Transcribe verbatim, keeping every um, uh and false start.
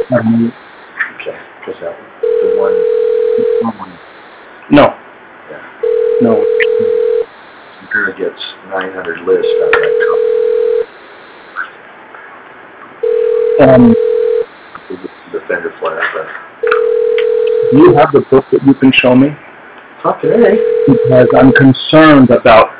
Um, Okay, because that, the one, no, yeah, no. Samara gets nine hundred lists out of that Um, company. The fender flare, but do you have the book that you can show me? not today. Because I'm concerned about